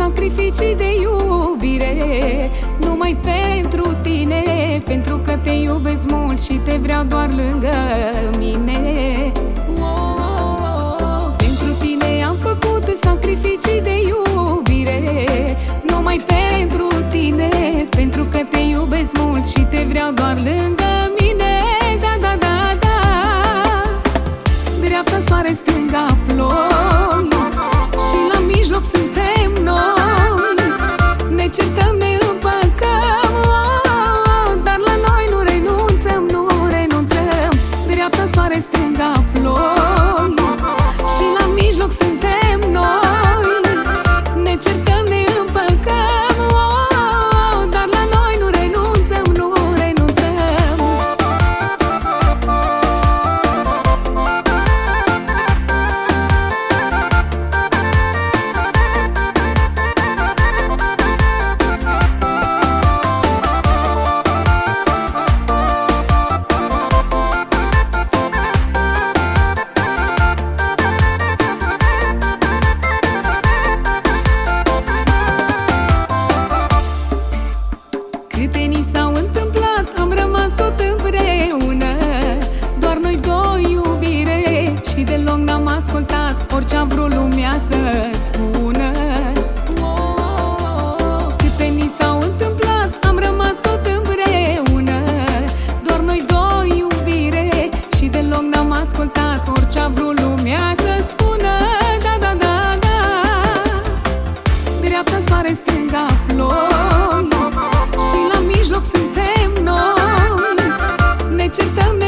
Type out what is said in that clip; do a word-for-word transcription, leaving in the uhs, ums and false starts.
sacrificii de iubire, numai pentru tine, pentru că te iubesc mult și te vreau doar lângă mine. Oh, oh, oh. Pentru tine am făcut sacrificii de iubire, numai pentru tine, pentru că te iubesc mult și te vreau doar lângă mine. Da, da, da, da. Dreapta soare, stânga ploi și la mijloc suntem noi. Ne certăm, ne împăcăm, oh, dar la noi nu renunțăm, nu renunțăm. Dreapta soare, stânga ploi și la mijloc suntem noi. Ne certăm, ne împăcăm, oh, dar la noi nu renunțăm, nu renunțăm. Câte ni s-au întâmplat, am rămas tot împreună, doar noi doi, iubire, și deloc n-am ascultat orice-a vrut lumea să spună. Oh, oh, oh. Câte ni s-au întâmplat, am rămas tot împreună, doar noi doi, iubire, și deloc n-am ascultat orice-a vrut lumea să spună. Da, da, da, da. Dreapta soare, stânga ploi și la mijloc suntem noi. Ne certăm,